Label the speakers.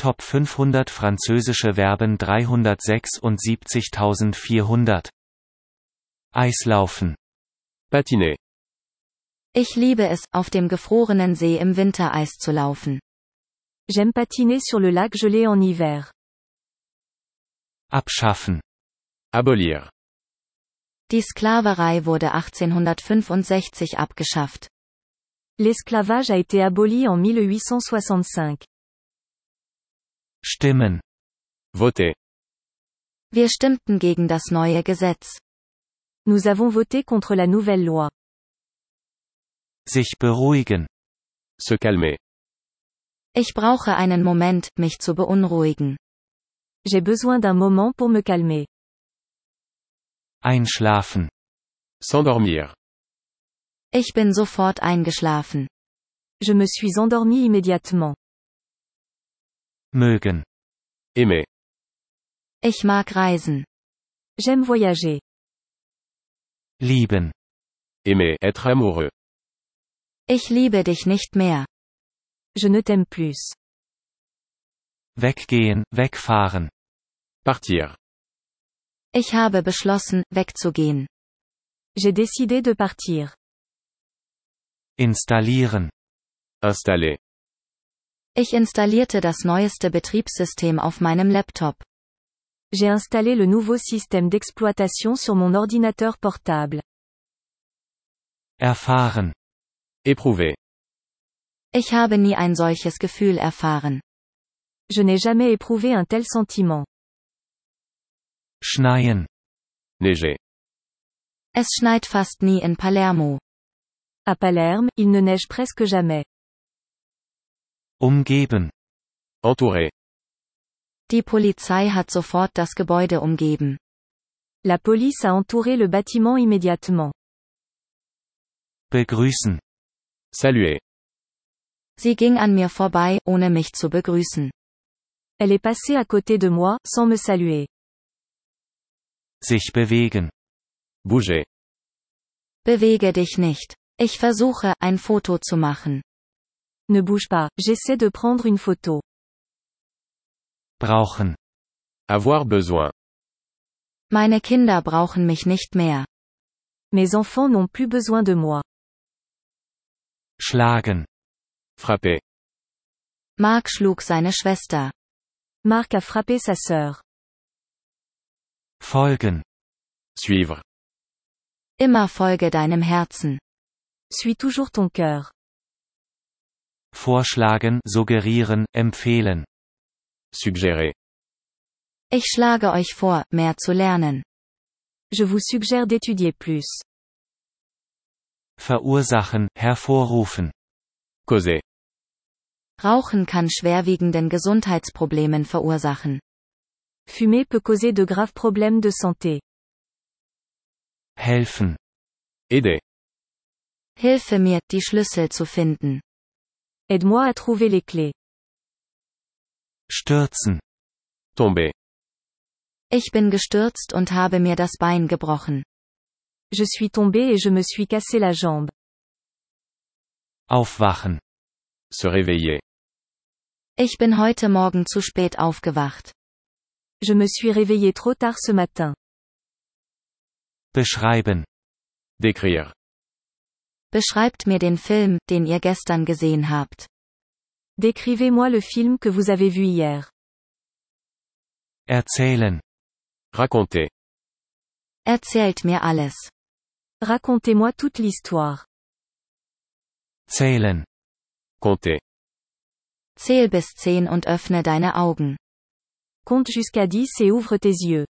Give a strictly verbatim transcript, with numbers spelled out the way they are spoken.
Speaker 1: Top fünfhundert französische Verben dreihundertsechsundsiebzigtausendvierhundert. Eislaufen.
Speaker 2: Patiner.
Speaker 3: Ich liebe es, auf dem gefrorenen See im Wintereis zu laufen.
Speaker 4: J'aime patiner sur le lac gelé en hiver.
Speaker 1: Abschaffen.
Speaker 2: Abolir.
Speaker 3: Die Sklaverei wurde achtzehnhundertfünfundsechzig abgeschafft.
Speaker 4: L'esclavage a été aboli en mille huit cent soixante-cinq.
Speaker 1: Stimmen.
Speaker 2: Voter.
Speaker 3: Wir stimmten gegen das neue Gesetz.
Speaker 4: Nous avons voté contre la nouvelle loi.
Speaker 1: Sich beruhigen.
Speaker 2: Se calmer.
Speaker 3: Ich brauche einen Moment, mich zu beunruhigen.
Speaker 4: J'ai besoin d'un moment pour me calmer.
Speaker 1: Einschlafen.
Speaker 2: S'endormir.
Speaker 3: Ich bin sofort eingeschlafen.
Speaker 4: Je me suis endormi immédiatement.
Speaker 1: Mögen.
Speaker 2: Aimer.
Speaker 3: Ich mag reisen.
Speaker 4: J'aime voyager.
Speaker 1: Lieben.
Speaker 2: Aimer. Être amoureux.
Speaker 3: Ich liebe dich nicht mehr.
Speaker 4: Je ne t'aime plus.
Speaker 1: Weggehen, wegfahren.
Speaker 2: Partir.
Speaker 3: Ich habe beschlossen, wegzugehen.
Speaker 4: J'ai décidé de partir.
Speaker 1: Installieren.
Speaker 2: Installer.
Speaker 3: Ich installierte das neueste Betriebssystem auf meinem Laptop.
Speaker 4: J'ai installé le nouveau système d'exploitation sur mon ordinateur portable.
Speaker 1: Erfahren.
Speaker 2: Éprouver.
Speaker 3: Ich habe nie ein solches Gefühl erfahren.
Speaker 4: Je n'ai jamais éprouvé un tel sentiment.
Speaker 1: Schneien.
Speaker 2: Neiger.
Speaker 3: Es schneit fast nie in Palermo.
Speaker 4: À Palerme, il ne neige presque jamais.
Speaker 1: Umgeben.
Speaker 2: Entourer.
Speaker 3: Die Polizei hat sofort das Gebäude umgeben.
Speaker 4: La police a entouré le bâtiment immédiatement.
Speaker 1: Begrüßen.
Speaker 2: Saluer.
Speaker 3: Sie ging an mir vorbei, ohne mich zu begrüßen.
Speaker 4: Elle est passée à côté de moi, sans me saluer.
Speaker 1: Sich bewegen.
Speaker 2: Bouger.
Speaker 3: Bewege dich nicht. Ich versuche, ein Foto zu machen.
Speaker 4: Ne bouge pas, j'essaie de prendre une photo.
Speaker 1: Brauchen.
Speaker 2: Avoir besoin.
Speaker 3: Meine Kinder brauchen mich nicht mehr.
Speaker 4: Mes enfants n'ont plus besoin de moi.
Speaker 1: Schlagen.
Speaker 2: Frapper.
Speaker 3: Mark schlug seine Schwester.
Speaker 4: Marc a frappé sa sœur.
Speaker 1: Folgen.
Speaker 2: Suivre.
Speaker 3: Immer folge deinem Herzen.
Speaker 4: Suis toujours ton cœur.
Speaker 1: Vorschlagen, suggerieren, empfehlen.
Speaker 2: Suggérer.
Speaker 3: Ich schlage euch vor, mehr zu lernen.
Speaker 4: Je vous suggère d'étudier plus.
Speaker 1: Verursachen, hervorrufen.
Speaker 2: Causer.
Speaker 3: Rauchen kann schwerwiegenden Gesundheitsproblemen verursachen.
Speaker 4: Fumer peut causer de graves problèmes de santé.
Speaker 1: Helfen.
Speaker 2: Aider.
Speaker 3: Hilfe mir, die Schlüssel zu finden.
Speaker 4: Aide-moi à trouver les clés.
Speaker 1: Stürzen.
Speaker 2: Tomber.
Speaker 3: Ich bin gestürzt und habe mir das Bein gebrochen.
Speaker 4: Je suis tombé et je me suis cassé la jambe.
Speaker 1: Aufwachen.
Speaker 2: Se réveiller.
Speaker 3: Ich bin heute Morgen zu spät aufgewacht.
Speaker 4: Je me suis réveillé trop tard ce matin.
Speaker 1: Beschreiben.
Speaker 2: Décrire.
Speaker 3: Beschreibt mir den Film, den ihr gestern gesehen habt.
Speaker 4: Décrivez-moi le film que vous avez vu hier.
Speaker 1: Erzählen.
Speaker 2: Raconter.
Speaker 3: Erzählt mir alles.
Speaker 4: Racontez-moi toute l'histoire.
Speaker 1: Zählen.
Speaker 2: Compter.
Speaker 3: Zähl bis zehn und öffne deine Augen.
Speaker 4: Compte jusqu'à dix et ouvre tes yeux.